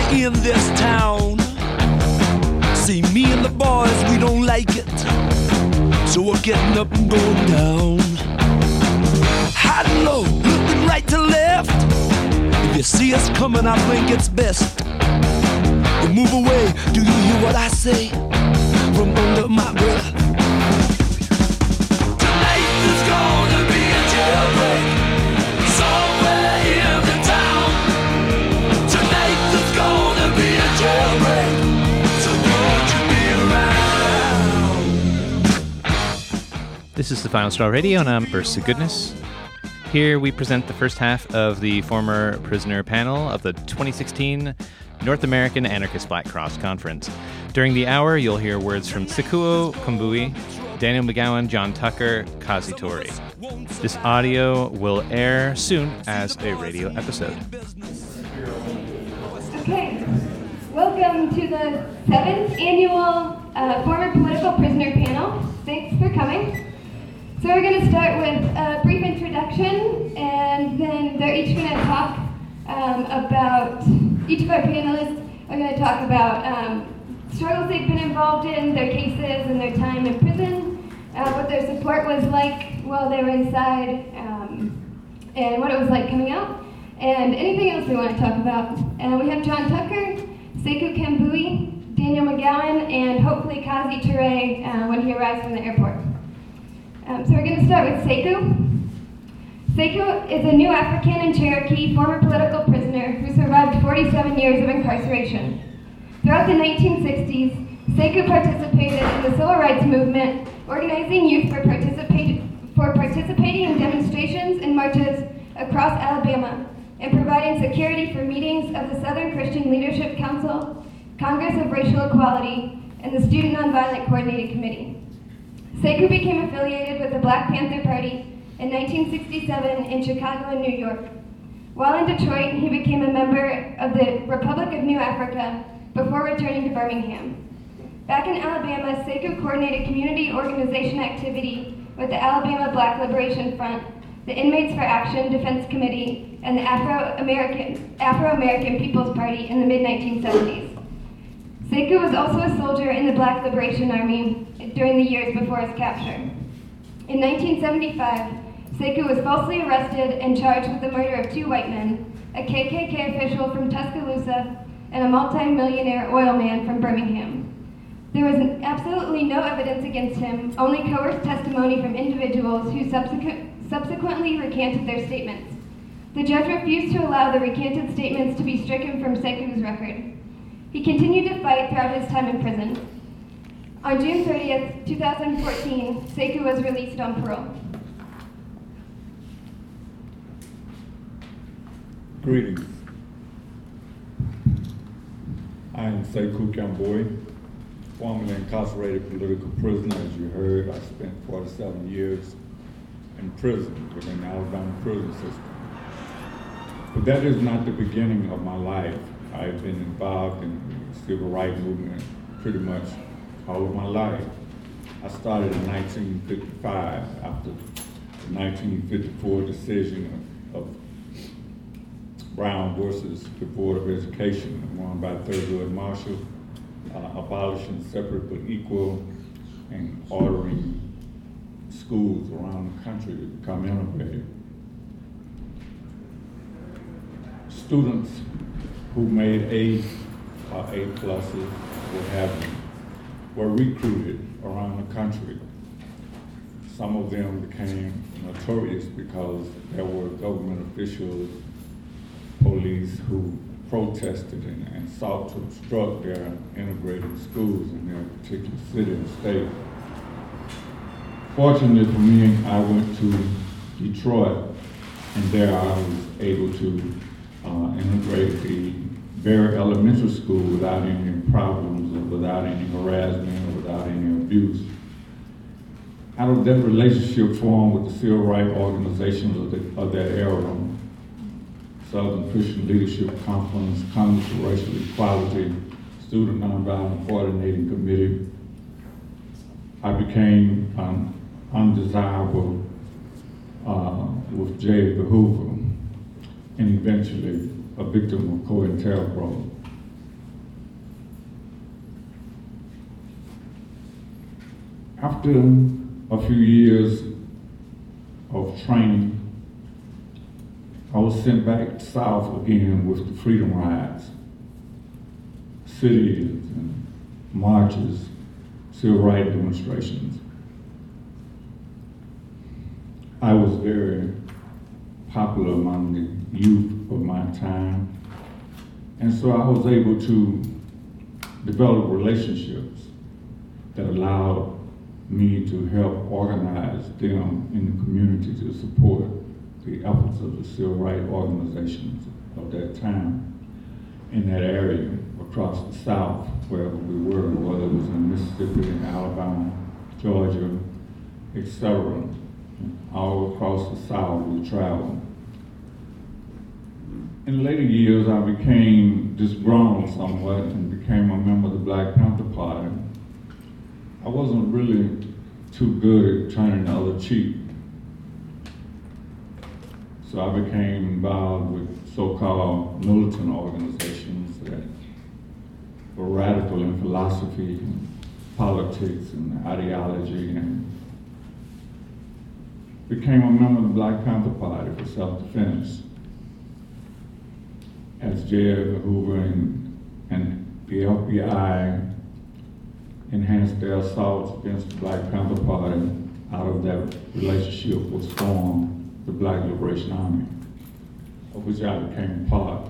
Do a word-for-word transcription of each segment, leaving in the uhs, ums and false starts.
in this town. See, me and the boys, we don't like it, so we're getting up and going down. High and low, looking right to left. If you see us coming, I think it's best you move away. Do you hear what I say from under my breath? Tonight there's gonna be a jailbreak somewhere in the town. Tonight there's gonna be a jailbreak, so won't you be around? This is the Final Straw Radio, and I'm Bursts of Goodness. Here we present the first half of the former prisoner panel of the twenty sixteen North American Anarchist Black Cross Conference. During the hour, you'll hear words from Sekou Kambui, Daniel McGowan, John Tucker, Kazi Tori. This audio will air soon as a radio episode. Okay, welcome to the seventh annual uh, former political prisoner panel. Thanks for coming. So we're going to start with a brief introduction, and then they're each going to talk um, about, each of our panelists are going to talk about um, struggles they've been involved in, their cases, and their time in prison, uh, what their support was like while they were inside, um, and what it was like coming out, and anything else we want to talk about. And we have John Tucker, Sekou Kambui, Daniel McGowan, and hopefully Kazi Ture uh, when he arrives from the airport. Um, so we're going to start with Sekou. Sekou is a New African and Cherokee former political prisoner who survived forty-seven years of incarceration. Throughout the nineteen sixties, Sekou participated in the civil rights movement, organizing youth for, participate, for participating in demonstrations and marches across Alabama, and providing security for meetings of the Southern Christian Leadership Council, Congress of Racial Equality, and the Student Nonviolent Coordinating Committee. Sekou became affiliated with the Black Panther Party in nineteen sixty-seven in Chicago and New York. While in Detroit, he became a member of the Republic of New Africa before returning to Birmingham. Back in Alabama, Sekou coordinated community organization activity with the Alabama Black Liberation Front, the Inmates for Action Defense Committee, and the Afro-American, Afro-American People's Party in the mid nineteen seventies. Sekou was also a soldier in the Black Liberation Army during the years before his capture. In nineteen seventy-five, Sekou was falsely arrested and charged with the murder of two white men, a K K K official from Tuscaloosa and a multi-millionaire oil man from Birmingham. There was absolutely no evidence against him, only coerced testimony from individuals who subsequent, subsequently recanted their statements. The judge refused to allow the recanted statements to be stricken from Sekou's record. He continued to fight throughout his time in prison. On June thirtieth, twenty fourteen, Sekou was released on parole. Greetings. I am Sekou Kambui, formerly incarcerated political prisoner. As you heard, I spent forty-seven years in prison within the Alabama prison system. But that is not the beginning of my life. I've been involved in the civil rights movement pretty much all of my life. I started in nineteen fifty-five after the nineteen fifty-four decision of, of Brown versus the Board of Education, won by Thurgood Marshall, uh, abolishing separate but equal and ordering schools around the country to become integrated. Students who made A or A pluses, what have you, were recruited around the country. Some of them became notorious because there were government officials, police who protested and, and sought to obstruct their integrated schools in their particular city and state. Fortunately for me, I went to Detroit, and there I was able to uh, integrate the very elementary school without any problems, or without any harassment, or without any abuse. Out of that relationship formed with the civil rights organizations of, the, of that era, Southern Christian Leadership Conference, Congress for Racial Equality, Student Nonviolent Coordinating Committee, I became um, undesirable uh, with J. Edgar Hoover, and eventually a victim of COINTELPRO. After a few years of training, I was sent back south again with the Freedom Rides, cities and marches, civil rights demonstrations. I was very popular among the youth of my time, and so I was able to develop relationships that allowed me to help organize them in the community to support the efforts of the civil rights organizations of that time in that area across the South, wherever we were, whether it was in Mississippi, Alabama, Georgia, et cetera. All across the South we traveled. In later years, I became disgruntled somewhat and became a member of the Black Panther Party. I wasn't really too good at turning the other cheek. So I became involved with so-called militant organizations that were radical in philosophy, and politics, and ideology, and became a member of the Black Panther Party for self-defense. As J. Edgar Hoover and, and the F B I enhanced their assaults against the Black Panther Party, out of that relationship was formed the Black Liberation Army, of which I became a part.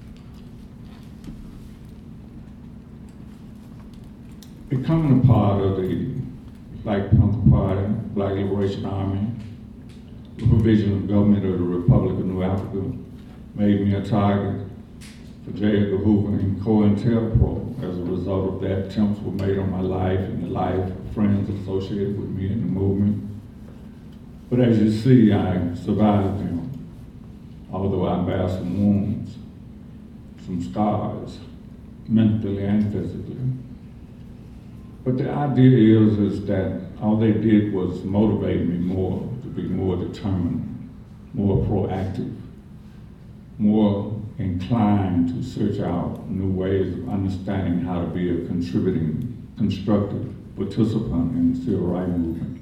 Becoming a part of the Black Panther Party, Black Liberation Army, the provision of government of the Republic of New Africa made me a target for J. Edgar Hoover and COINTELPRO. As a result of that, attempts were made on my life and the life of friends associated with me in the movement. But as you see, I survived them, although I bear some wounds, some scars, mentally and physically. But the idea is, is that all they did was motivate me more, to be more determined, more proactive, more inclined to search out new ways of understanding how to be a contributing, constructive participant in the civil rights movement.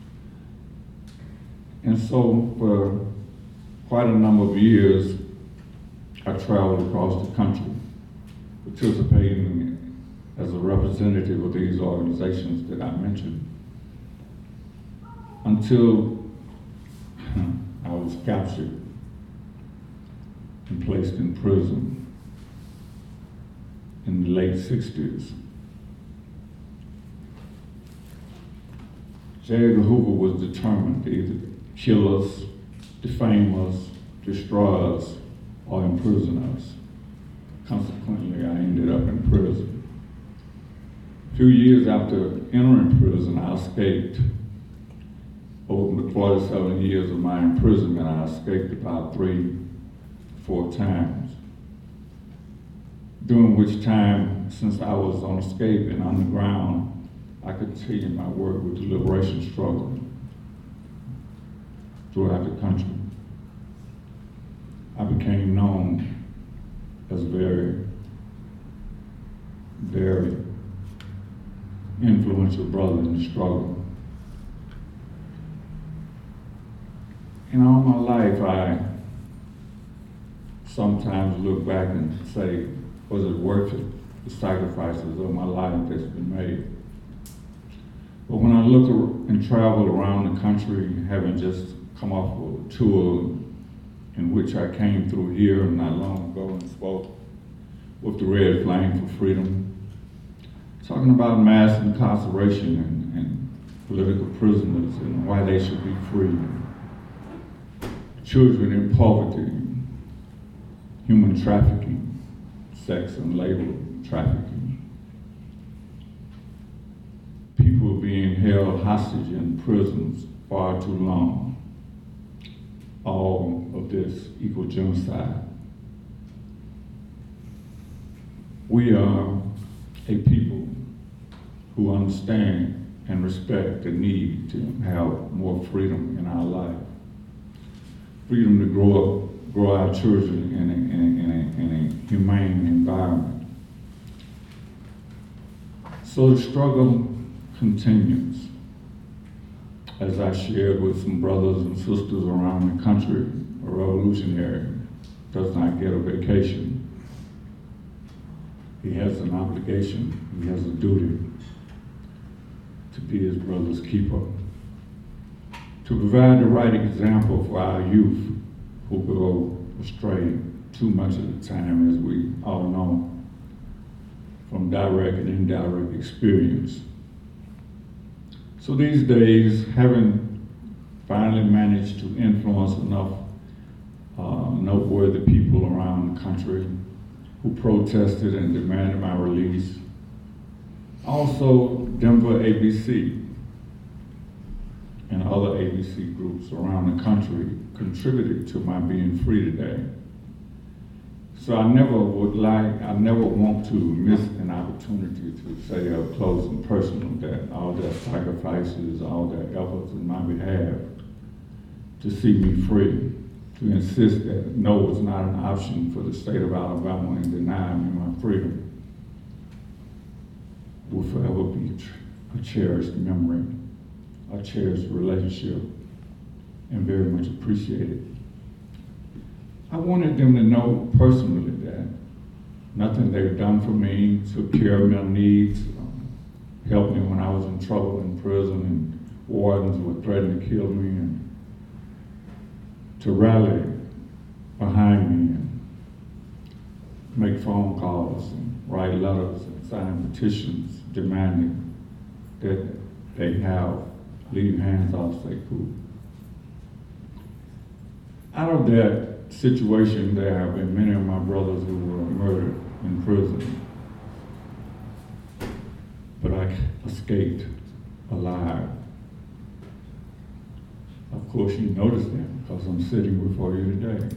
And so for quite a number of years, I traveled across the country, participating as a representative of these organizations that I mentioned, until I was captured and placed in prison in the late sixties. J. Edgar Hoover was determined to either kill us, defame us, destroy us, or imprison us. Consequently, I ended up in prison. A few years after entering prison, I escaped. Over the forty-seven years of my imprisonment, I escaped about three, four times. During which time, since I was on escape and underground, I continued my work with the liberation struggle throughout the country. I became known as a very, very influential brother in the struggle. And all my life, I sometimes look back and say, was it worth it, the sacrifices of my life that's been made? But when I look and travel around the country, having just come off a tour in which I came through here not long ago and spoke with the Red Flame for Freedom, talking about mass incarceration and, and political prisoners and why they should be free, children in poverty, human trafficking, sex and labor trafficking, people being held hostage in prisons far too long. All of this equal genocide. We are a people who understand and respect the need to have more freedom in our life. Freedom to grow up, grow our children in a, in a, in a, in a humane environment. So the struggle continues. as I shared with some brothers and sisters around the country, a revolutionary does not get a vacation. He has an obligation, he has a duty to be his brother's keeper, to provide the right example for our youth who go astray too much of the time, as we all know, from direct and indirect experience. So these days, having finally managed to influence enough uh, noteworthy people around the country who protested and demanded my release, also Denver A B C and other A B C groups around the country contributed to my being free today. So I never would like, I never want to miss an opportunity to say up close and personal that all their sacrifices, all their efforts on my behalf to see me free, to insist that no was not an option for the state of Alabama and deny me my freedom, will forever be a cherished memory, a cherished relationship, and very much appreciated. I wanted them to know personally that nothing they've done for me took care of my needs, um, helped me when I was in trouble in prison and wardens were threatening to kill me, and to rally behind me and make phone calls and write letters and sign petitions demanding that they have leave hands off Sekou. Out of that situation, there have been many of my brothers who were murdered in prison, but I escaped alive. Of course, you notice that because I'm sitting before you today.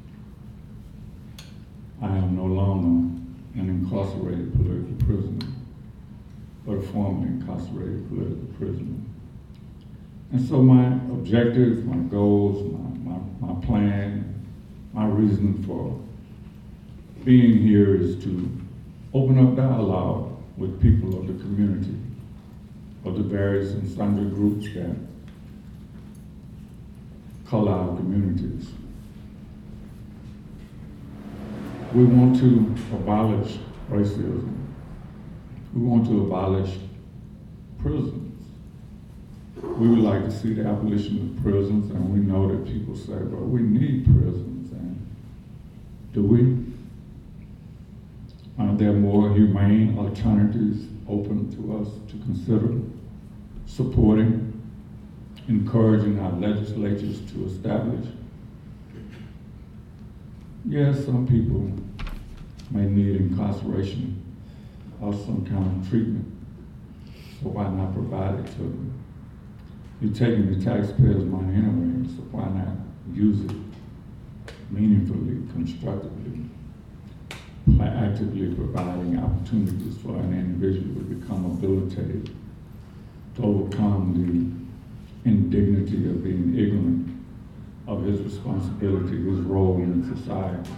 I am no longer an incarcerated political prisoner, but a formerly incarcerated political prisoner. And so my objectives, my goals, my, my, my plan, my reason for being here is to open up dialogue with people of the community, of the various and sundry groups that color our communities. We want to abolish racism. We want to abolish prisons. We would like to see the abolition of prisons, and we know that people say, well, we need prisons, and do we? Are there more humane alternatives open to us to consider supporting, encouraging our legislatures to establish? Yes, some people may need incarceration or some kind of treatment, so why not provide it to them? You're taking the taxpayers' money anyway, so why not use it meaningfully, constructively, by actively providing opportunities for an individual to become habilitated, to overcome the indignity of being ignorant of his responsibility, his role in society.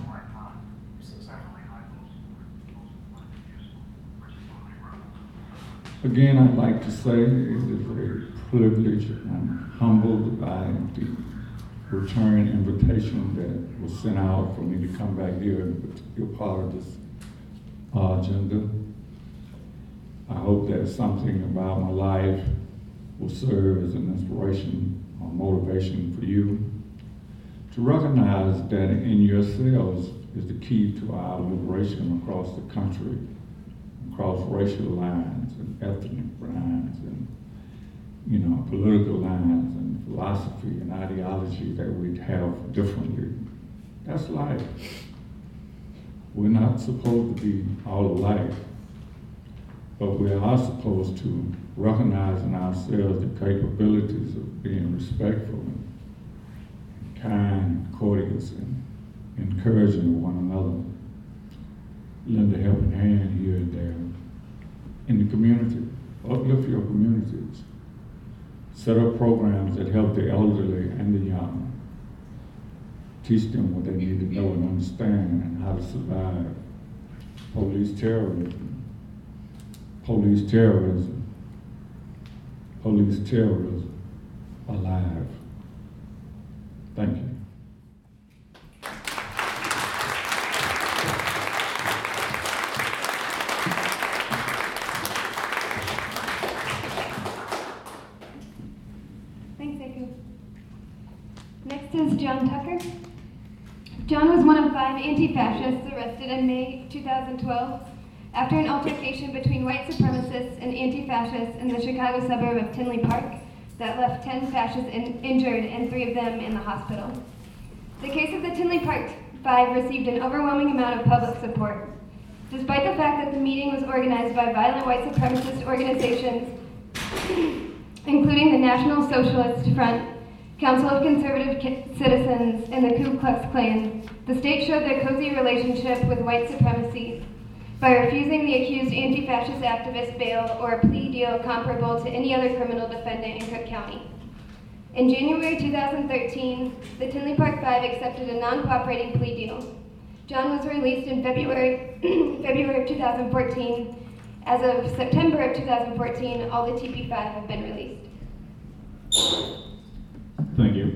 Again, I'd like to say it is a privilege. I'm humbled by the return invitation that was sent out for me to come back here and be a part of this uh, agenda. I hope that something about my life will serve as an inspiration or motivation for you to recognize that in yourselves is the key to our liberation across the country, across racial lines and ethnic lines and, you know, political lines and philosophy and ideology that we have differently. That's life. We're not supposed to be all alike, but we are supposed to recognize in ourselves the capabilities of being respectful and kind, courteous, and encouraging one another. Lend a helping hand here and there in the community. Uplift your communities. Set up programs that help the elderly and the young. Teach them what they need to know and understand and how to survive. Police terrorism. Police terrorism. Police terrorism. Thank you. Thanks, Sekou. Next is John Tucker. John was one of five anti-fascists arrested in May two thousand twelve after an altercation between white supremacists and anti-fascists in the Chicago suburb of Tinley Park that left ten fascists in- injured and three of them in the hospital. The case of the Tinley Park Five received an overwhelming amount of public support. Despite the fact that the meeting was organized by violent white supremacist organizations, including the National Socialist Front, Council of Conservative Ki- Citizens, and the Ku Klux Klan, the state showed their cozy relationship with white supremacy by refusing the accused anti-fascist activist bail or a plea deal comparable to any other criminal defendant in Cook County. In January two thousand thirteen, the Tinley Park Five accepted a non-cooperating plea deal. John was released in February, February of two thousand fourteen. As of September of two thousand fourteen, all the T P five have been released. Thank you.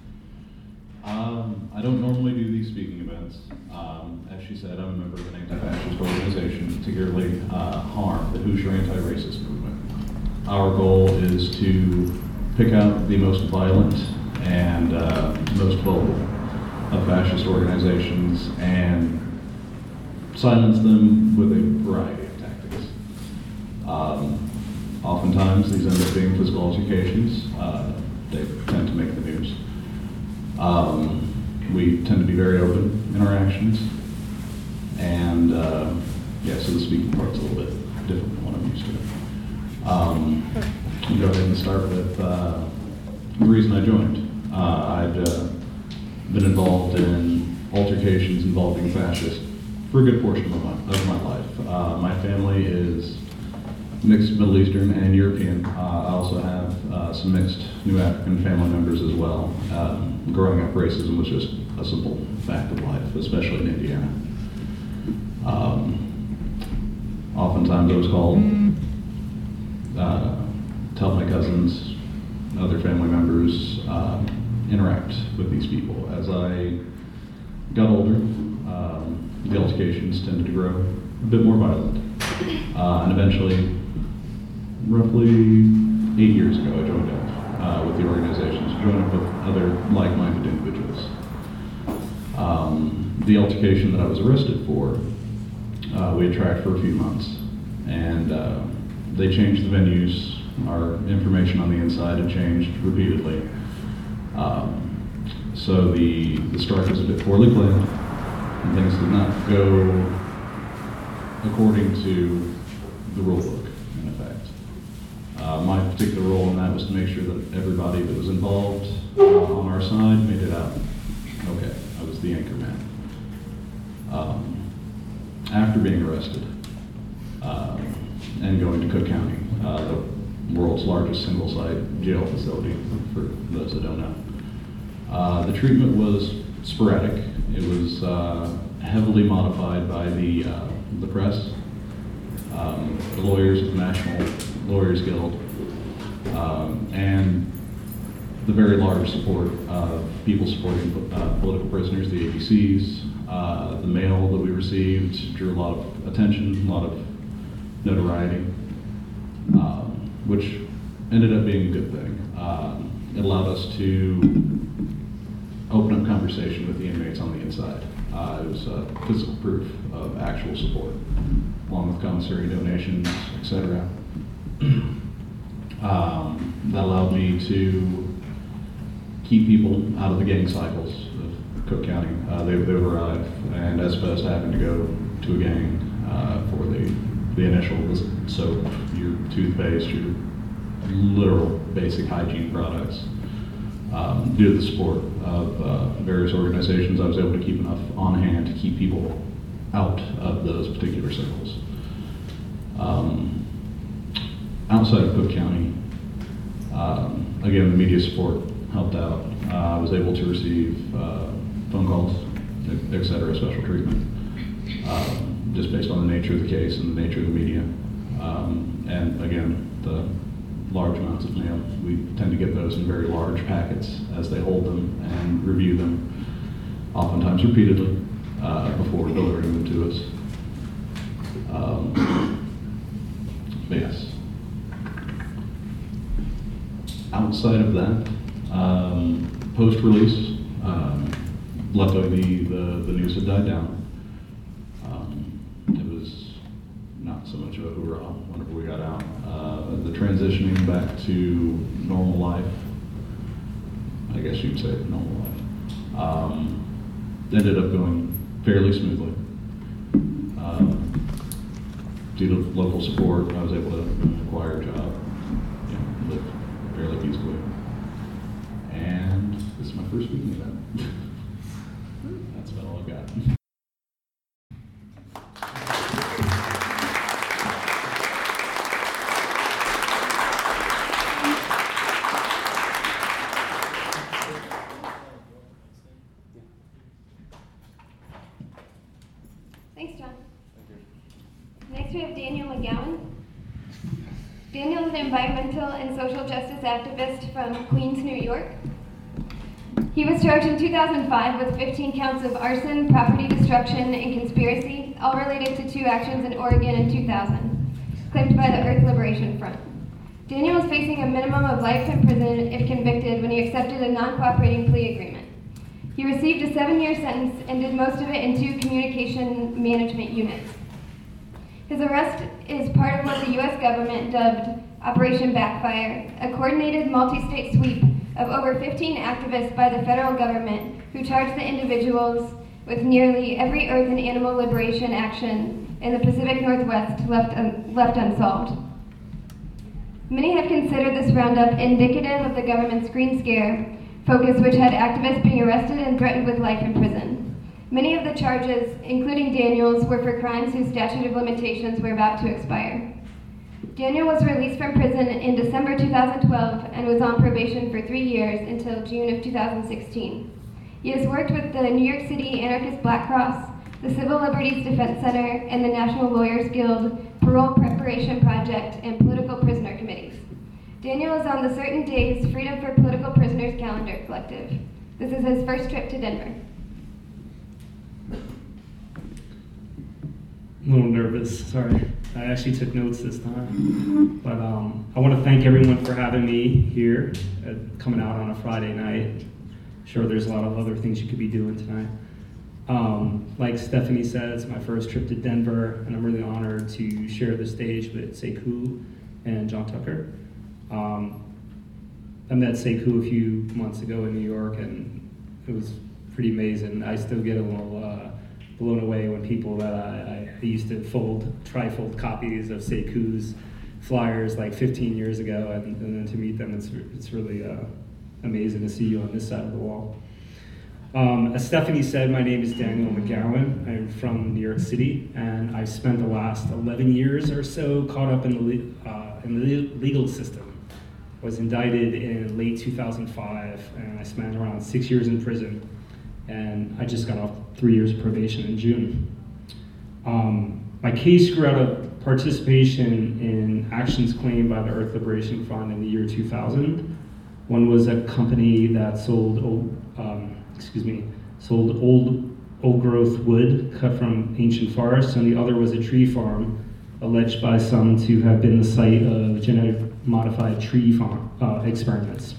Um, I don't normally do these speaking events. Um, as she said, I'm a member of an anti-fascist organization, particularly uh, HARM, the Hoosier Anti-Racist Movement. Our goal is to pick out the most violent and uh, most vocal of fascist organizations and silence them with a variety of tactics. Um, oftentimes, these end up being physical altercations. Uh, they tend to make the news. Um, we tend to be very open in our actions, and uh, yeah, so the speaking part's a little bit different than what I'm used to. Um, I'll go ahead and start with uh, the reason I joined. Uh, I'd uh, been involved in altercations involving fascists for a good portion of my, of my life. Uh, my family is mixed Middle Eastern and European. Uh, I also have uh, some mixed New African family members as well. Um, growing up, racism was just a simple fact of life, especially in Indiana. Um, oftentimes I was called uh, to help my cousins, other family members uh, interact with these people. As I got older, um, the altercations tended to grow a bit more violent. Uh, and eventually, roughly eight years ago, I joined up uh, with the organization, to join up with other like-minded individuals. Um, the altercation that I was arrested for, uh, we had tracked for a few months, and uh, they changed the venues. Our information on the inside had changed repeatedly. Um, so the, the strike was a bit poorly planned, and things did not go according to the rule book, in effect. Uh, my particular role in that was to make sure that everybody that was involved uh, on our side made it out okay. I was the anchor man. Um, after being arrested uh, and going to Cook County, uh, the world's largest single-site jail facility, for those that don't know, uh, the treatment was sporadic. It was uh, heavily modified by the uh, the press, um, the lawyers of the National Lawyers Guild, um, and the very large support of people supporting uh, political prisoners, the A B Cs. Uh, the mail that we received drew a lot of attention, a lot of notoriety, um, which ended up being a good thing. Um, it allowed us to open up conversation with the inmates on the inside. Uh, it was uh, physical proof of actual support, along with commissary donations, et cetera. Um, that allowed me to keep people out of the gang cycles of Cook County. Uh, they, they would arrive, and as opposed to having to go to a gang uh, for the, the initial soap, your toothpaste, your literal basic hygiene products. Um, due to the support of uh, various organizations, I was able to keep enough on hand to keep people out of those particular circles. Um, outside of Cook County, um, again, the media support helped out. Uh, I was able to receive uh, phone calls, et cetera, special treatment, um, just based on the nature of the case and the nature of the media. Um, and again, the large amounts of mail. We tend to get those in very large packets as they hold them and review them, oftentimes repeatedly, uh, before delivering them to us. Um, but yes. Outside of that, um, post-release, um, luckily the, the, the news had died down. Um, it was not so much of a hoorah whenever we got out. Uh, the transitioning back to normal life, I guess you'd say normal life, um, ended up going fairly smoothly. Um, due to local support, I was able to acquire a job, you know, live fairly peacefully. And this is my first week in that. That's about all I've got. Thanks, John. Next we have Daniel McGowan. Daniel is an environmental and social justice activist from Queens, New York. He was charged in two thousand five with fifteen counts of arson, property destruction, and conspiracy, all related to two actions in Oregon in two thousand, claimed by the Earth Liberation Front. Daniel was facing a minimum of life in prison if convicted when he accepted a non-cooperating plea agreement. He received a seven-year sentence and did most of it in two communication management units. His arrest is part of what the U S government dubbed Operation Backfire, a coordinated multi-state sweep of over fifteen activists by the federal government who charged the individuals with nearly every earth and animal liberation action in the Pacific Northwest left, un- left unsolved. Many have considered this roundup indicative of the government's Green Scare focus, which had activists being arrested and threatened with life in prison. Many of the charges, including Daniel's, were for crimes whose statute of limitations were about to expire. Daniel was released from prison in December two thousand twelve and was on probation for three years until June of two thousand sixteen. He has worked with the New York City Anarchist Black Cross, the Civil Liberties Defense Center, and the National Lawyers Guild Parole Preparation Project and Political Prisoner Committees. Daniel is on the Certain Days Freedom for Political Prisoners Calendar Collective. This is his first trip to Denver. A little nervous, sorry. I actually took notes this time. But um, I want to thank everyone for having me here, uh, coming out on a Friday night. Sure, there's a lot of other things you could be doing tonight. Um, like Stephanie said, it's my first trip to Denver, and I'm really honored to share the stage with Sekou and John Tucker. Um, I met Sekou a few months ago in New York, and it was pretty amazing. I still get a little uh, blown away when people that I, I used to fold, trifold copies of Sekou's flyers like fifteen years ago, and, and then to meet them, it's it's really uh, amazing to see you on this side of the wall. Um, as Stephanie said, my name is Daniel McGowan. I'm from New York City, and I've spent the last eleven years or so caught up in the, uh, in the legal system. I was indicted in late two thousand five, and I spent around six years in prison, and I just got off three years of probation in June. Um, my case grew out of participation in actions claimed by the Earth Liberation Front in the year two thousand. One was a company that sold old, um, excuse me, sold old, old growth wood cut from ancient forests, and the other was a tree farm alleged by some to have been the site of genetic modified tree farm uh, experiments.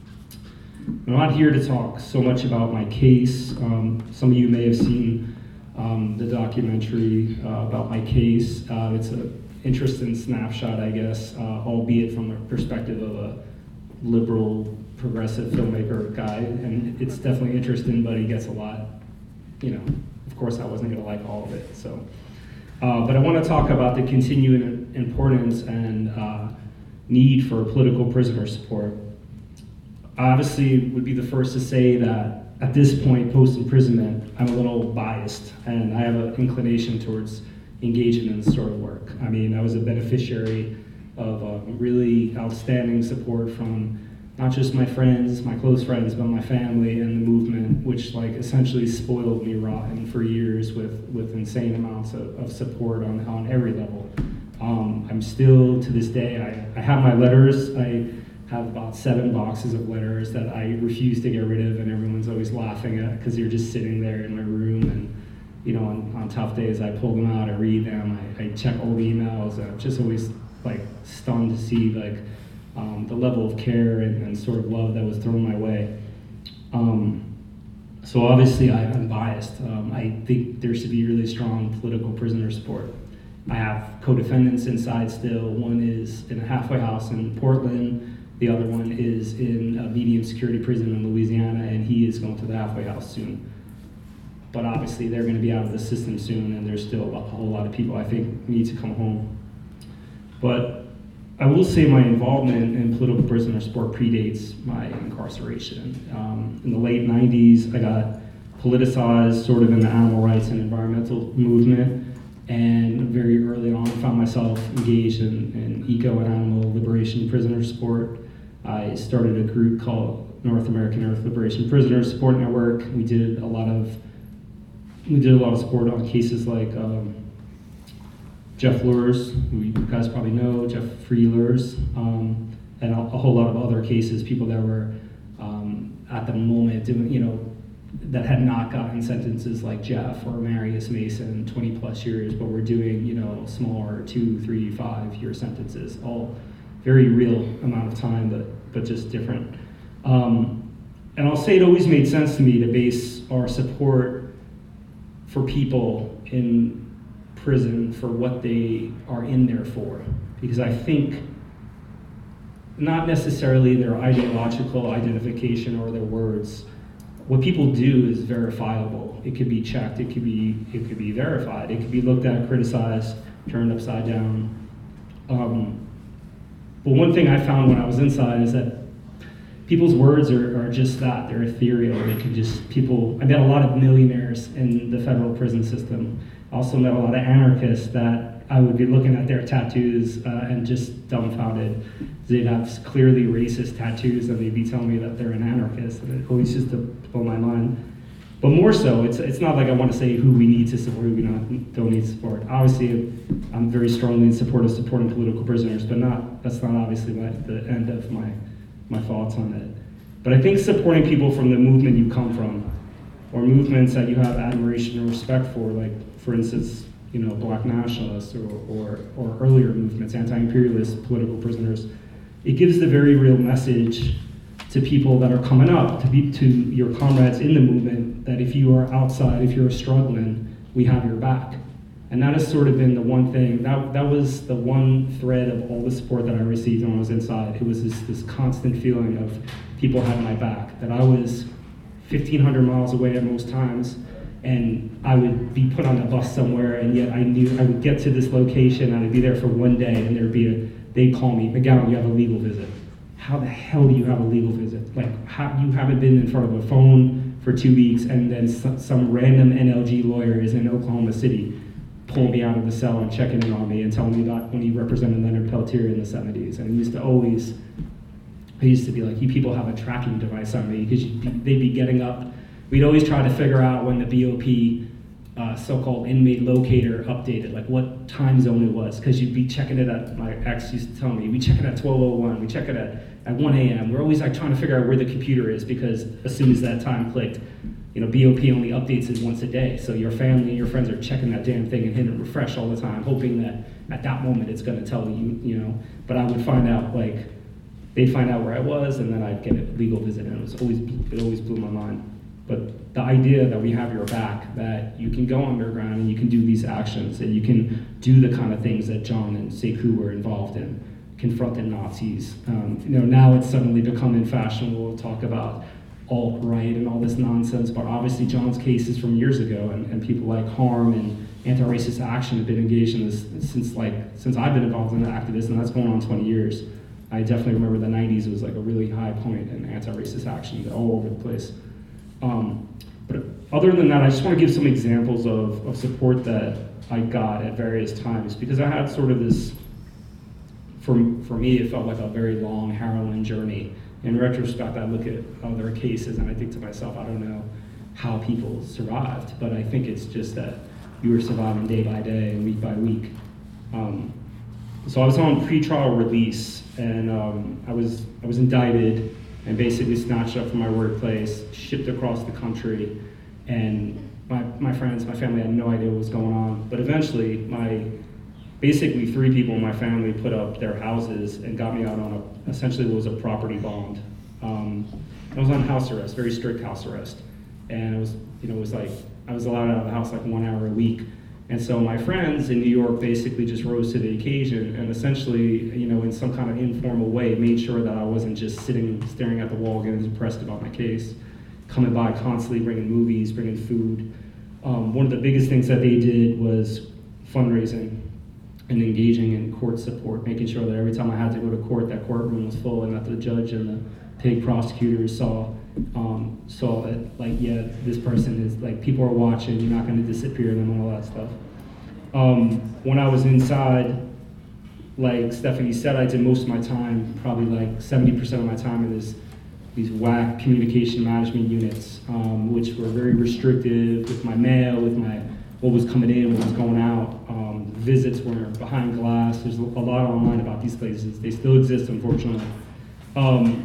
I'm not here to talk so much about my case. Um, some of you may have seen um, the documentary uh, about my case. Uh, it's an interesting snapshot, I guess, uh, albeit from the perspective of a liberal, progressive filmmaker guy, and it's definitely interesting, but he gets a lot, you know, of course I wasn't gonna like all of it, so. Uh, but I wanna talk about the continuing importance and uh, need for political prisoner support. I obviously would be the first to say that at this point, post-imprisonment, I'm a little biased, and I have an inclination towards engaging in this sort of work. I mean, I was a beneficiary of uh, really outstanding support from not just my friends, my close friends, but my family and the movement, which like essentially spoiled me rotten for years with, with insane amounts of, of support on, on every level. Um, I'm still, to this day, I, I have my letters. I have about seven boxes of letters that I refuse to get rid of, and everyone's always laughing at because you're just sitting there in my room, and you know, on, on tough days, I pull them out, I read them, I, I check all the emails, and I'm just always like stunned to see like um, the level of care and, and sort of love that was thrown my way. Um, so obviously I, I'm biased. Um, I think there should be really strong political prisoner support. I have co-defendants inside still. One is in a halfway house in Portland. The other one is in a medium security prison in Louisiana, and he is going to the halfway house soon. But obviously they're going to be out of the system soon, and there's still a whole lot of people I think need to come home. But I will say my involvement in political prisoner support predates my incarceration. Um, in the late nineties, I got politicized sort of in the animal rights and environmental movement, and very early on found myself engaged in, in eco and animal liberation prisoner support. I started a group called North American Earth Liberation Prisoner Support Network. We did a lot of we did a lot of support on cases like um, Jeff Lures, who you guys probably know, Jeff Lures, um, and a, a whole lot of other cases, people that were um, at the moment doing, you know, that had not gotten sentences like Jeff or Marius Mason, twenty plus years, but were doing, you know, smaller two, three, five year sentences, all very real amount of time, but but just different. Um, and I'll say it always made sense to me to base our support for people in prison for what they are in there for, because I think not necessarily their ideological identification or their words. What people do is verifiable. It could be checked, it could be it could be verified, it could be looked at, criticized, turned upside down. Um, but one thing I found when I was inside is that people's words are, are just that, they're ethereal. They can just, people, I met a lot of millionaires in the federal prison system. I also met a lot of anarchists that I would be looking at their tattoos uh, and just dumbfounded. They'd have clearly racist tattoos and they'd be telling me that they're an anarchist, and it always just to blow my mind. But more so, it's it's not like I want to say who we need to support, who we not, don't need to support. Obviously, I'm very strongly in support of supporting political prisoners, but not that's not obviously my, the end of my, my thoughts on it. But I think supporting people from the movement you come from, or movements that you have admiration and respect for, like, for instance, you know, Black nationalists or, or, or earlier movements, anti-imperialist political prisoners, it gives the very real message to people that are coming up, to be, to your comrades in the movement, that if you are outside, if you're struggling, we have your back. And that has sort of been the one thing, that, that was the one thread of all the support that I received when I was inside. It was this, this constant feeling of people had my back, that I was fifteen hundred miles away at most times, and I would be put on a bus somewhere, and yet I knew I would get to this location, and I'd be there for one day, and there'd be a, they'd call me, McGowan, you have a legal visit. How the hell do you have a legal visit? Like, how, you haven't been in front of a phone for two weeks, and then some, some random N L G lawyer is in Oklahoma City pulling me out of the cell and checking in on me and telling me about when he represented Leonard Peltier in the seventies. And he used to always, I used to be like, you people have a tracking device on me, because they'd be getting up. We'd always try to figure out when the B O P uh, so-called inmate locator updated, like what time zone it was, because you'd be checking it at, my ex used to tell me, we check it at twelve oh one, we check it at, at one a m We're always like trying to figure out where the computer is, because as soon as that time clicked, you know, B O P only updates it once a day, so your family and your friends are checking that damn thing and hitting refresh all the time, hoping that at that moment it's gonna tell you, you know, but I would find out, like, they'd find out where I was, and then I'd get a legal visit, and it was always, it always blew my mind. But the idea that we have your back, that you can go underground and you can do these actions, that you can do the kind of things that John and Sekou were involved in, confronting Nazis. Um, you know, now it's suddenly becoming fashionable to talk about alt-right and all this nonsense, but obviously John's case is from years ago, and, and people like Harm and Anti-Racist Action have been engaged in this since like since I've been involved in the activism, and that's going on twenty years. I definitely remember the nineties was like a really high point in anti-racist action all over the place. Um, but other than that, I just want to give some examples of, of support that I got at various times, because I had sort of this, for, for me, it felt like a very long, harrowing journey. In retrospect, I look at other cases and I think to myself, I don't know how people survived, but I think it's just that you were surviving day by day and week by week. Um, so I was on pretrial release, and um, I was I was indicted and basically snatched up from my workplace, shipped across the country, and my my friends, my family had no idea what was going on. But eventually, my basically three people in my family put up their houses and got me out on a essentially what was a property bond. Um, I was on house arrest, very strict house arrest, and it was you know it was like I was allowed out of the house like one hour a week. And so my friends in New York basically just rose to the occasion and essentially, you know, in some kind of informal way, made sure that I wasn't just sitting, staring at the wall, getting depressed about my case, coming by constantly, bringing movies, bringing food. Um, one of the biggest things that they did was fundraising and engaging in court support, making sure that every time I had to go to court, that courtroom was full and that the judge and the paid prosecutors saw Um, saw that, like, yeah, this person is, like, people are watching, you're not going to disappear them and all that stuff. Um, when I was inside, like Stephanie said, I did most of my time, probably like seventy percent of my time in this, these whack communication management units, um, which were very restrictive with my mail, with my what was coming in, what was going out. Um, visits were behind glass. There's a lot online about these places. They still exist, unfortunately. Um,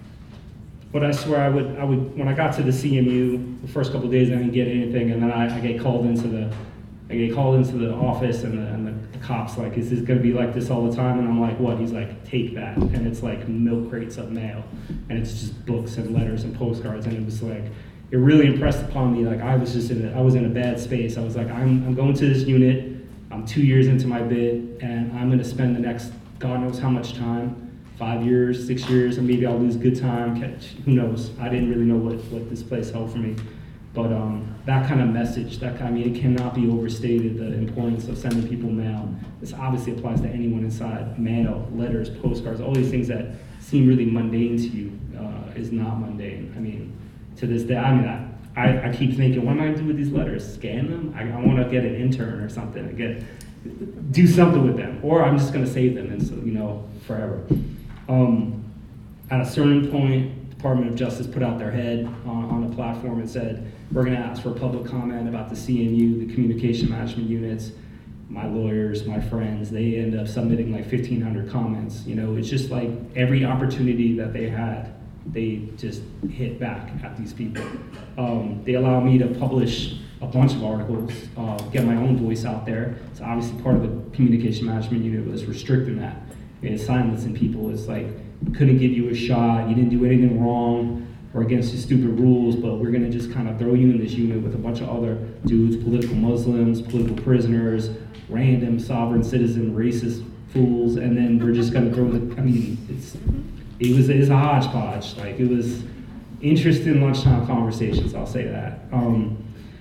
But I swear I would, I would, when I got to the C M U, the first couple of days I didn't get anything, and then I, I get called into the, I get called into the office, and the, and the, the cop's like, "Is this gonna be like this all the time?" And I'm like, "What?" He's like, "Take that," and it's like milk crates of mail, and it's just books and letters and postcards, and it was like, it really impressed upon me. Like I was just in, a, I was in a bad space. I was like, I'm, I'm going to this unit. I'm two years into my bid, and I'm gonna spend the next God knows how much time. Five years, six years, and maybe I'll lose good time, catch, who knows? I didn't really know what, what this place held for me. But um, that kind of message, that kind, I mean, it cannot be overstated, the importance of sending people mail. This obviously applies to anyone inside. Mail, letters, postcards, all these things that seem really mundane to you uh, is not mundane. I mean, to this day, I mean, I, I, I keep thinking, what am I gonna do with these letters? Scan them? I, I wanna get an intern or something, and get, do something with them. Or I'm just gonna save them, and so, you know, forever. Um, at a certain point, Department of Justice put out their head on, on a platform and said, we're going to ask for public comment about the C M U, the communication management units. My lawyers, my friends, they end up submitting like fifteen hundred comments. You know, it's just like every opportunity that they had, they just hit back at these people. Um, they allow me to publish a bunch of articles, uh, get my own voice out there. It's obviously part of the communication management unit was restricting that. And silencing people. It's like, we couldn't give you a shot, you didn't do anything wrong or against the stupid rules, but we're gonna just kind of throw you in this unit with a bunch of other dudes, political Muslims, political prisoners, random sovereign citizen, racist fools, and then we're just gonna throw the, I mean, it's, it was, it's a hodgepodge. Like, it was interesting lunchtime conversations, I'll say that. Um,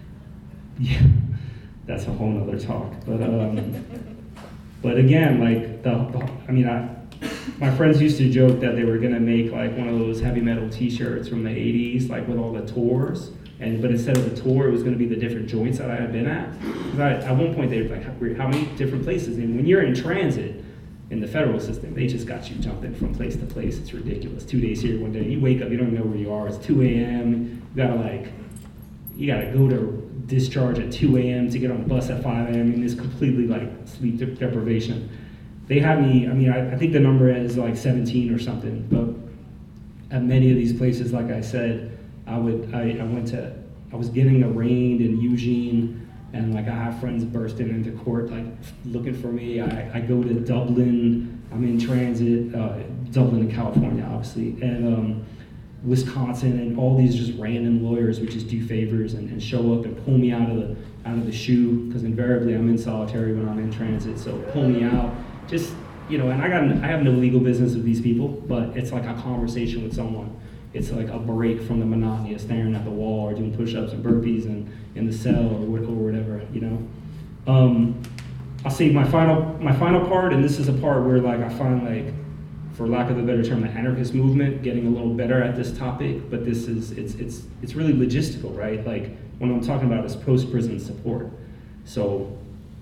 yeah, that's a whole nother talk, but, um, But again, like the, the I mean, I, my friends used to joke that they were gonna make like one of those heavy metal T-shirts from the eighties, like with all the tours. And but instead of the tour, it was gonna be the different joints that I had been at. Because at one point they were like, how many different places? And when you're in transit in the federal system, they just got you jumping from place to place. It's ridiculous. Two days here, one day. You wake up, you don't know where you are. It's two a.m. You gotta like, you gotta go to discharge at two a.m. to get on the bus at five a.m. and it's completely like sleep de- deprivation. They had me, I mean, I, I think the number is like seventeen or something, but at many of these places, like I said, I would, I, I went to, I was getting arraigned in Eugene, and like I have friends bursting into court, like looking for me. I, I go to Dublin, I'm in transit, uh, Dublin in California, obviously, and um, Wisconsin, and all these just random lawyers would just do favors and, and show up and pull me out of the out of the shoe, because invariably I'm in solitary when I'm in transit, so pull me out. Just, you know, and I got I have no legal business with these people, but it's like a conversation with someone. It's like a break from the monotony of staring at the wall or doing push-ups and burpees and in the cell or, or whatever, you know. Um, I'll say my final my final part, and this is a part where like I find like, for lack of a better term, the anarchist movement getting a little better at this topic, but this is, it's it's it's really logistical, right? Like, what I'm talking about is post-prison support. So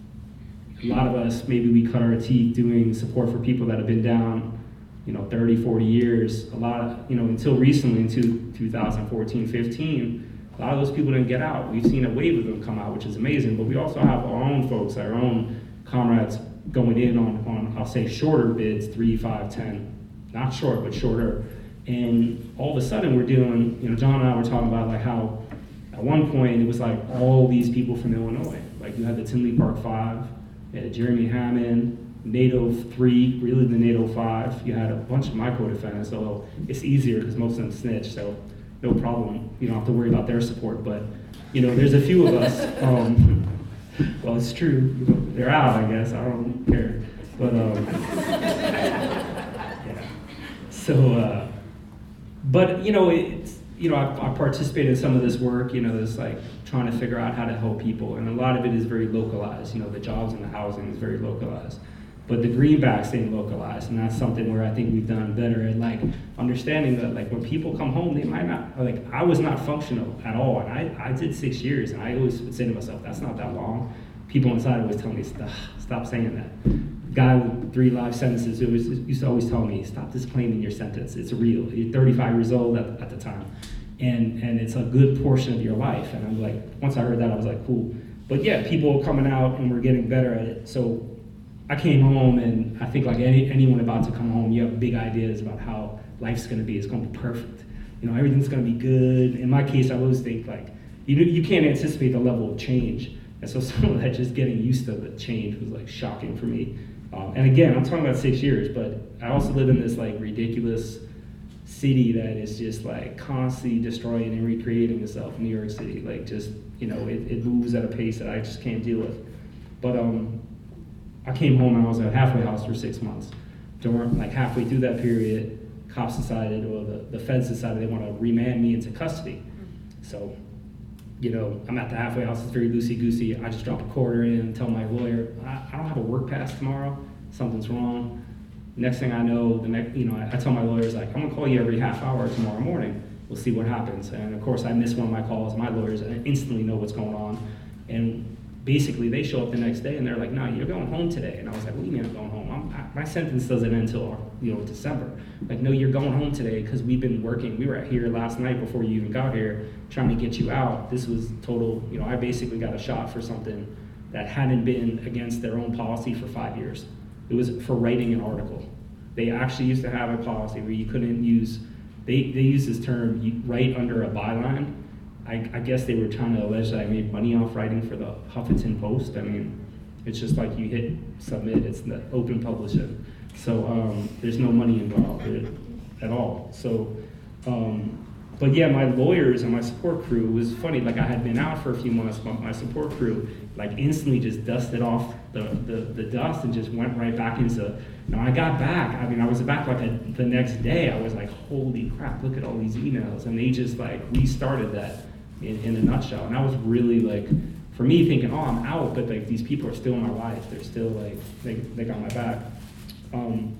a lot of us, maybe we cut our teeth doing support for people that have been down, you know, thirty, forty years. A lot of, you know, until recently, until two thousand fourteen, fifteen, a lot of those people didn't get out. We've seen a wave of them come out, which is amazing, but we also have our own folks, our own comrades going in on, on, I'll say shorter bids, three, five, ten, not short, but shorter. And all of a sudden we're doing, you know, John and I were talking about like how at one point it was like all these people from Illinois. Like you had the Tinley Park Five, you had Jeremy Hammond, NATO three, really the NATO five. You had a bunch of my co-defendants, although it's easier because most of them snitch, so no problem. You don't have to worry about their support. But you know, there's a few of us. Um, well, it's true. You know, they're out, I guess. I don't care. But um, yeah. So, uh, but you know, it's you know, I, I participated in some of this work. You know, this like trying to figure out how to help people, and a lot of it is very localized. You know, the jobs and the housing is very localized. But the greenbacks ain't localized, and that's something where I think we've done better at like understanding that like when people come home, they might not, like I was not functional at all, and I, I did six years, and I always would say to myself, that's not that long. People inside always tell me, stop, stop saying that. Guy with three life sentences who was, used to always tell me, stop disclaiming your sentence, it's real. You're thirty-five years old at, at the time, and, and it's a good portion of your life, and I'm like, once I heard that, I was like, cool. But yeah, people coming out, and we're getting better at it, so I came home, and I think like any, anyone about to come home, you have big ideas about how life's gonna be. It's gonna be perfect. You know, everything's gonna be good. In my case, I always think like, you you can't anticipate the level of change. And so some of that, just getting used to the change was like shocking for me. Um, and again, I'm talking about six years, but I also live in this like ridiculous city that is just like constantly destroying and recreating itself, New York City. Like just, you know, it, it moves at a pace that I just can't deal with. But um, I came home and I was at a halfway house for six months. During, like halfway through that period, cops decided, or the, the feds decided they want to remand me into custody. So, you know, I'm at the halfway house, it's very loosey-goosey. I just drop a quarter in and tell my lawyer, I, I don't have a work pass tomorrow, something's wrong. Next thing I know, the next, you know, I, I tell my lawyers, like, I'm gonna call you every half hour tomorrow morning. We'll see what happens. And of course, I miss one of my calls. My lawyers instantly know what's going on. And basically, they show up the next day and they're like, no, you're going home today. And I was like, what do you mean I'm going home? I'm, I, my sentence doesn't end until, you know, December. Like, no, you're going home today because we've been working. We were here last night before you even got here trying to get you out. This was total, you know, I basically got a shot for something that hadn't been against their own policy for five years. It was for writing an article. They actually used to have a policy where you couldn't use, they, they use this term, you write under a byline. I, I guess they were trying to allege that I made money off writing for the Huffington Post. I mean, it's just like you hit submit, it's the open publishing. So um, there's no money involved at all. So, um, but yeah, my lawyers and my support crew, was funny, like I had been out for a few months, but my support crew like instantly just dusted off the, the, the dust and just went right back into, you know, I got back, I mean, I was back like a, the next day, I was like, holy crap, look at all these emails. And they just like restarted that. In, in a nutshell, and I was really like, for me thinking, oh, I'm out, but like these people are still in my life. They're still like, they, they got my back. Um,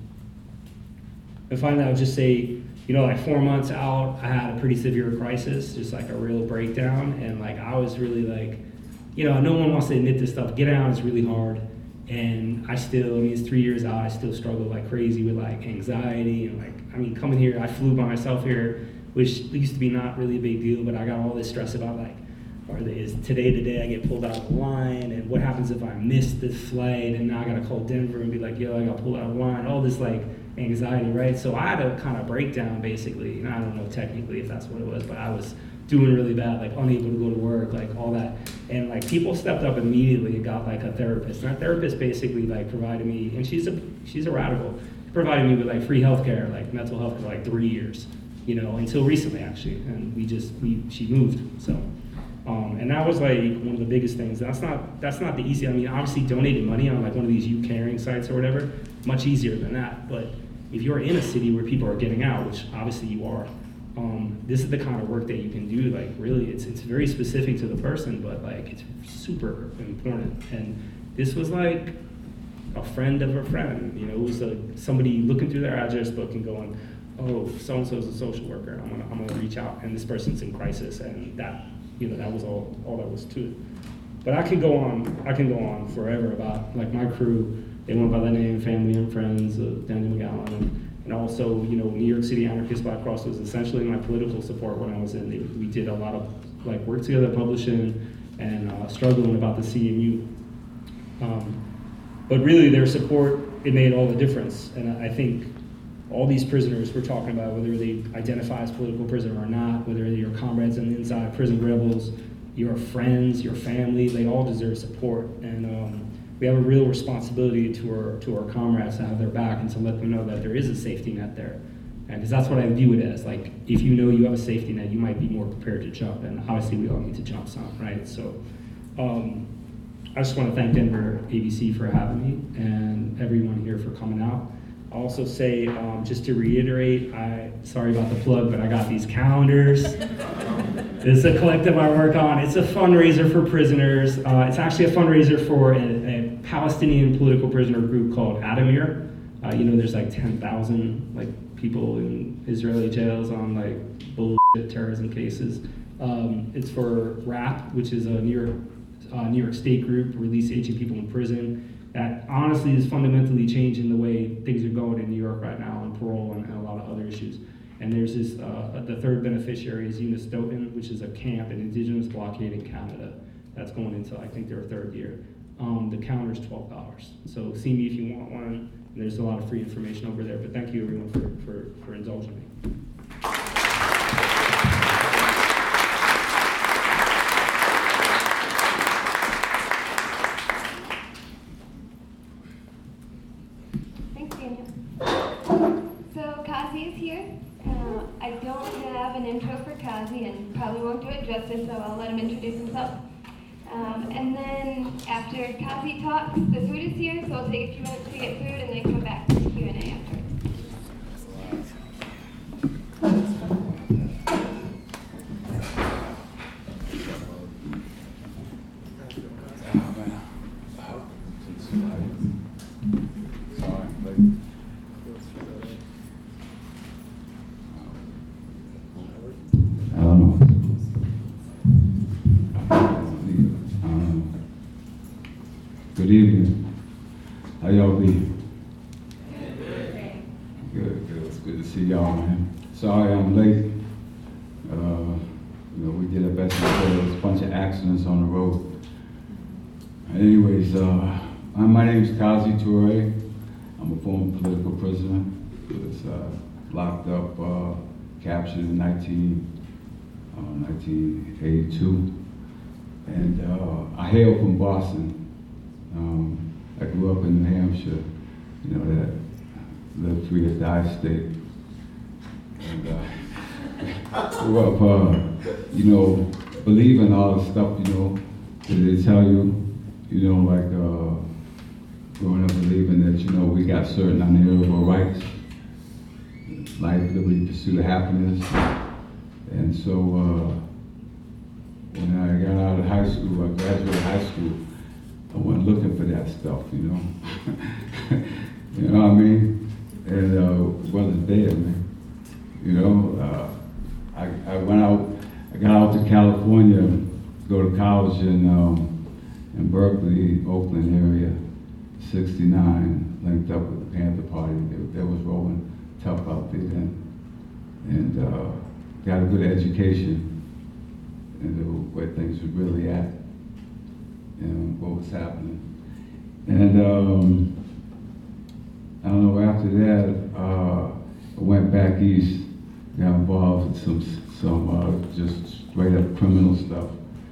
and finally, I would just say, you know, like four months out, I had a pretty severe crisis, just like a real breakdown, and like I was really like, you know, no one wants to admit this stuff. Getting out is really hard, and I still, I mean, it's three years out, I still struggle like crazy with like anxiety and like, I mean, coming here, I flew by myself here, which used to be not really a big deal, but I got all this stress about like, or is today the day I get pulled out of the line, and what happens if I miss this flight, and now I gotta call Denver and be like, yo, I got pulled out of the line, all this like anxiety, right? So I had a kind of breakdown basically, and I don't know technically if that's what it was, but I was doing really bad, like unable to go to work, like all that. And like people stepped up immediately and got like a therapist, and that therapist basically like provided me, and she's a, she's a radical, provided me with like free healthcare, like mental health for like three years. You know, until recently actually, and we just we she moved. So, um, and that was like one of the biggest things. That's not that's not the easy. I mean, obviously donating money on like one of these You Caring sites or whatever, much easier than that. But if you're in a city where people are getting out, which obviously you are, um, this is the kind of work that you can do. Like really, it's it's very specific to the person, but like it's super important. And this was like a friend of a friend. You know, it was a, somebody looking through their address book and going, oh, so-and-so is a social worker, I'm gonna, I'm gonna reach out, and this person's in crisis, and that, you know, that was all, all that was to it. But I can go on, I can go on forever about, like my crew, they went by the name Family and Friends of Daniel McGowan, and, and also, you know, New York City Anarchist Black Cross was essentially my political support when I was in. They, we did a lot of, like, work together, publishing, and uh, struggling about the C M U. Um, but really their support, it made all the difference. And I think all these prisoners we're talking about, whether they identify as political prisoner or not, whether they're your comrades on the inside, prison rebels, your friends, your family, they all deserve support. And um, we have a real responsibility to our to our comrades to have their back and to let them know that there is a safety net there. And because that's what I view it as. Like, if you know you have a safety net, you might be more prepared to jump. And obviously we all need to jump some, right? So um, I just want to thank Denver A B C for having me and everyone here for coming out. I'll also say, um, just to reiterate, I sorry about the plug, but I got these calendars. This is a collective I work on. It's a fundraiser for prisoners. Uh, it's actually a fundraiser for a, a Palestinian political prisoner group called Adamir. Uh, you know, there's like ten thousand like people in Israeli jails on like bullshit terrorism cases. Um, it's for RAP, which is a New York, uh, New York State group, release aging people in prison. That honestly is fundamentally changing the way things are going in New York right now on parole and, and a lot of other issues. And there's this, uh, the third beneficiary is Eunice Stoughton, which is a camp, an indigenous blockade in Canada. That's going into, I think, their third year. Um, the counter's twelve dollars. So see me if you want one. There's a lot of free information over there, but thank you everyone for, for, for indulging me. Thanks, Daniel. So Kazi is here. Uh, I don't have an intro for Kazi and probably won't do it justice, so I'll let him introduce himself. Um, and then after Kazi talks, the food is here, so I'll take a few minutes to get food and then come back to Q and A afterwards. Good evening. How y'all be? Good, good. It's good to see y'all, man. Sorry I'm late. Uh, you know, we did our best to say there's a bunch of accidents on the road. Anyways, uh, my name's Kazi Toure. I'm a former political prisoner. Was uh, locked up, uh, captured in nineteen eighty-two. And uh, I hail from Boston. Um, I grew up in New Hampshire, you know, that live free or die state. And uh, grew up, uh, you know, believing all the stuff, you know, that they tell you, you know, like uh, growing up believing that, you know, we got certain unalienable rights, life, liberty, pursuit of happiness. And so uh, when I got out of high school, I graduated high school, I wasn't looking for that stuff, you know. You know what I mean? And uh, it wasn't there, man. You know, uh, I, I went out, I got out to California, go to college in um, in Berkeley, Oakland area, sixty-nine, linked up with the Panther Party. They, they was rolling tough out there then. And uh, got a good education into where things were really at. And what was happening. And um, I don't know, after that, uh, I went back east, got involved with some, some uh, just straight up criminal stuff,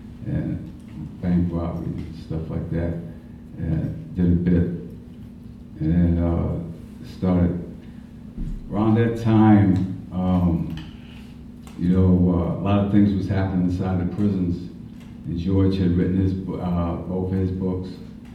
and bank robbery, and stuff like that, and did a bit. And then uh, started, around that time, um, you know, uh, a lot of things was happening inside the prisons. And George had written his, uh, both his books,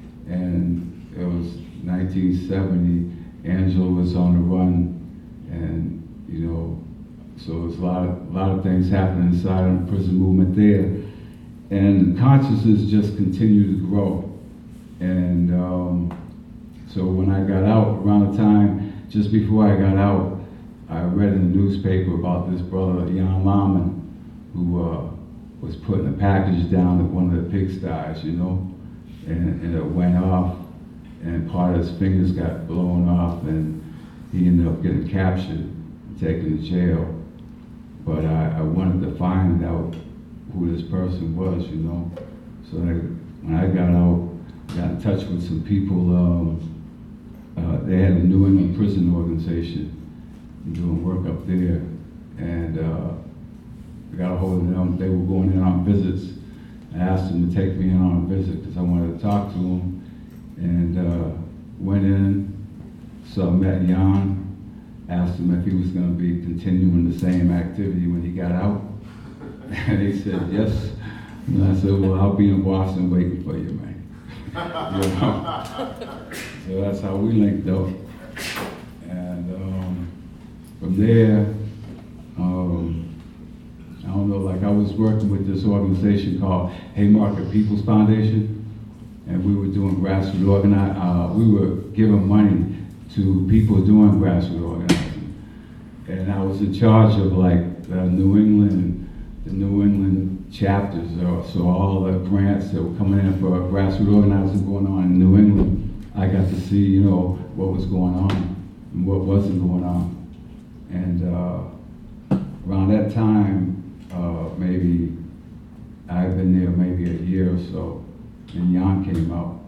and it was nineteen seventy. Angela was on the run, and you know, so there was a lot of, a lot of things happening inside of the prison movement there, and consciousness just continued to grow. And um, so when I got out, around the time just before I got out, I read in the newspaper about this brother Jan Lahman, who. Uh, was putting a package down at one of the pigsties, you know, and, and it went off, and part of his fingers got blown off, and he ended up getting captured and taken to jail. But I, I wanted to find out who this person was, you know. So I, when I got out, got in touch with some people. Um, uh, they had a New England prison organization doing work up there, and uh, I got a hold of them. They were going in on visits. I asked them to take me in on a visit because I wanted to talk to them, and uh, went in, saw, met Jan, asked him if he was going to be continuing the same activity when he got out, and he said yes. And I said, well, I'll be in Boston waiting for you, man. You know? So that's how we linked up. And um, from there, um, I don't know, like I was working with this organization called Haymarket People's Foundation, and we were doing grassroots organizing. Uh, we were giving money to people doing grassroots organizing. And I was in charge of like uh, New England, the New England chapters, so all the grants that were coming in for grassroots organizing going on in New England, I got to see, you know, what was going on and what wasn't going on. And uh, around that time, uh, maybe, I've been there maybe a year or so, and Jan came out.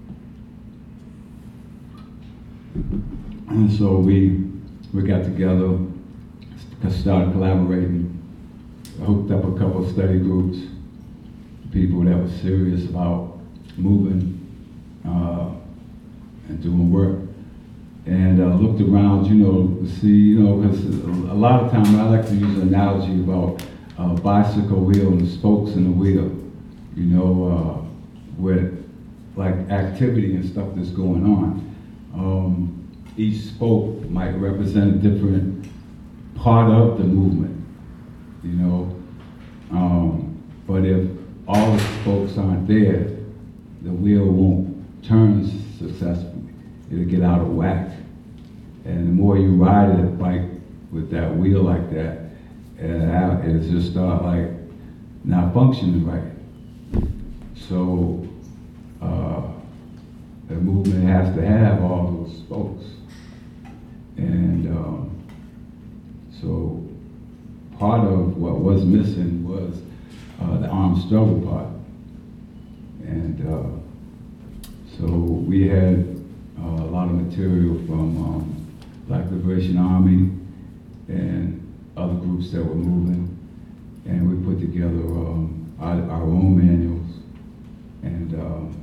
And so we, we got together, started collaborating, hooked up a couple of study groups, people that were serious about moving uh, and doing work, and uh, looked around, you know, to see, you know, because a lot of times I like to use an analogy about a bicycle wheel and the spokes in the wheel, you know, uh, with like activity and stuff that's going on. Um, each spoke might represent a different part of the movement. You know, um, but if all the spokes aren't there, the wheel won't turn successfully. It'll get out of whack. And the more you ride a bike with that wheel like that, uh, it'll just start like not functioning right. So uh, the movement has to have all those spokes. And um, so part of what was missing was uh, the armed struggle part. And uh, so we had uh, a lot of material from um, Black Liberation Army and other groups that were moving. And we put together um, our, our own manuals and, um,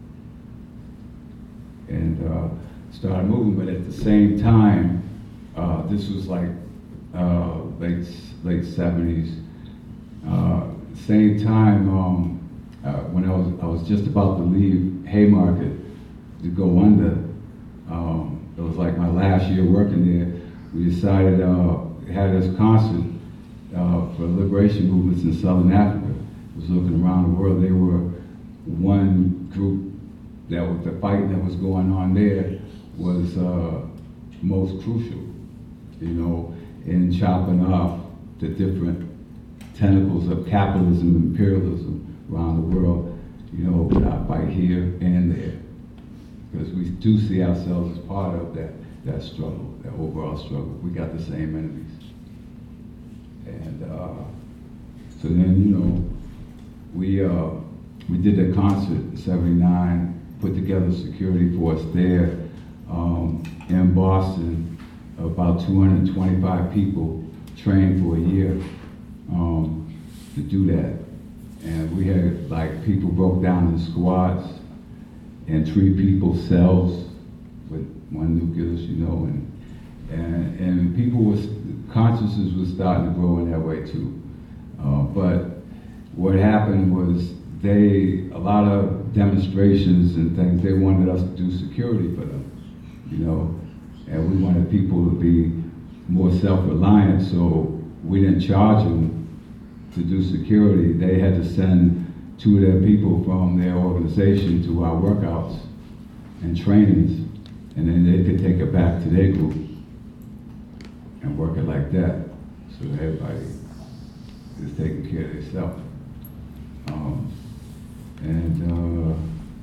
and uh, started moving. But at the same time, uh, this was like uh, late late seventies. Uh, same time, um, uh, when I was I was just about to leave Haymarket to go under. Um, it was like my last year working there. We decided uh, had this concert uh, for liberation movements in Southern Africa. I was looking around the world. They were one group that was the fight that was going on there was uh, most crucial, you know, in chopping off the different tentacles of capitalism and imperialism around the world, you know, not by here and there. Because we do see ourselves as part of that, that struggle, that overall struggle. We got the same enemies. And uh, so then, you know, we, uh, we did a concert in seventy-nine, put together a security force there um, in Boston, about two hundred twenty-five people trained for a year um, to do that. And we had, like, people broke down in squads and three people cells with one nucleus, you know, and and, and people was, consciousness was starting to grow in that way too. Uh, but what happened was they, a lot of demonstrations and things, they wanted us to do security for them, you know, and we wanted people to be more self-reliant, so we didn't charge them to do security. They had to send two of their people from their organization to our workouts and trainings, and then they could take it back to their group and work it like that, so everybody is taking care of themselves. Um, and uh,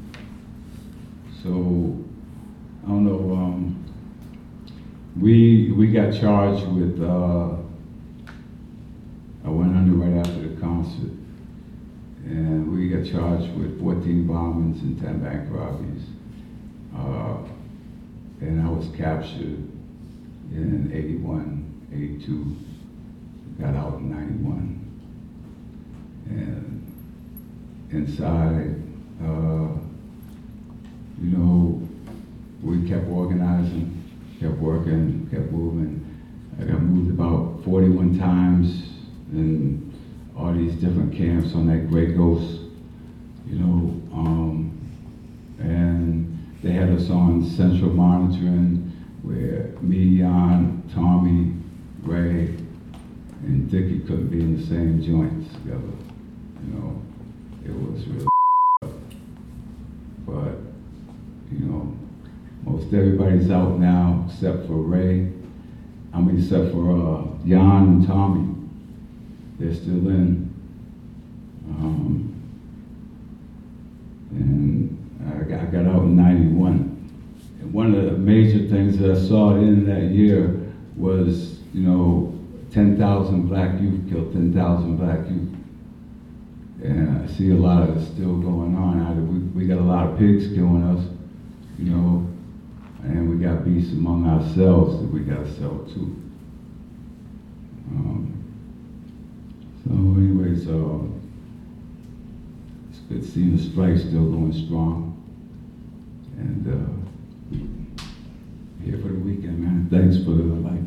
so, I don't know, um, we we got charged with, uh, I went under right after the concert, and we got charged charged with fourteen bombings and ten bank robberies. Uh, and I was captured in eighty-one, eighty-two, got out in ninety-one. And inside, uh, you know, we kept organizing, kept working, kept moving. I got moved about forty-one times in all these different camps on that Grey Ghost, you know, um, and they had us on central monitoring where me, Jan, Tommy, Ray, and Dickie couldn't be in the same joints together. You know, it was really but, you know, most everybody's out now except for Ray. I mean, except for uh, Jan and Tommy. They're still in. Um, and I got, I got out in ninety-one. And one of the major things that I saw in that year was, you know, ten thousand black youth killed, ten thousand black youth. And I see a lot of it still going on. I, we, we got a lot of pigs killing us, you know, and we got beasts among ourselves that we got to sell too. Um, so anyways, uh, it's good seeing the strike still going strong. And uh, here for the weekend, man. Thanks for the light.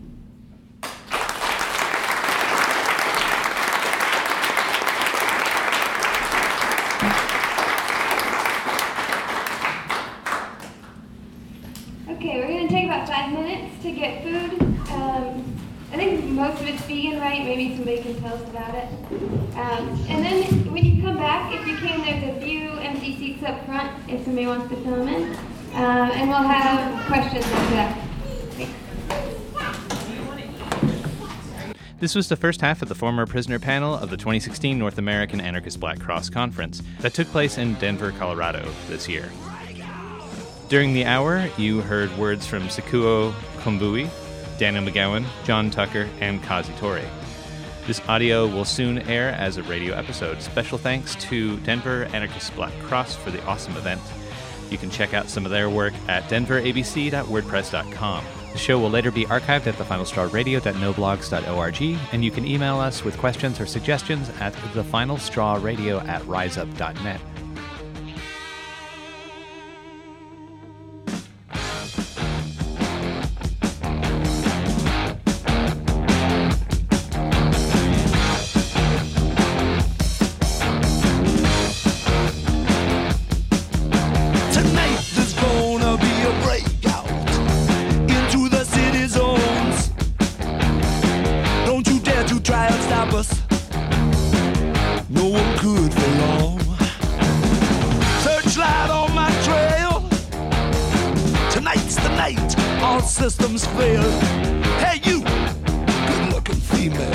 Okay, we're going to take about five minutes to get food. Um, I think most of it's vegan, right? Maybe somebody can tell us about it. Um, and then when you come back, if you can, there's a few empty seats up front if somebody wants to fill them in. Um, and we'll have questions after that. Thanks. This was the first half of the former prisoner panel of the twenty sixteen North American Anarchist Black Cross Conference that took place in Denver, Colorado this year. During the hour, you heard words from Sekuo Kombui, Daniel McGowan, John Tucker, and Kazi Tori. This audio will soon air as a radio episode. Special thanks to Denver Anarchist Black Cross for the awesome event. You can check out some of their work at denver a b c dot wordpress dot com. The show will later be archived at the final straw radio dot no blogs dot org, and you can email us with questions or suggestions at the final straw radio at riseup dot net. Systems fail. Hey, you, good-looking female.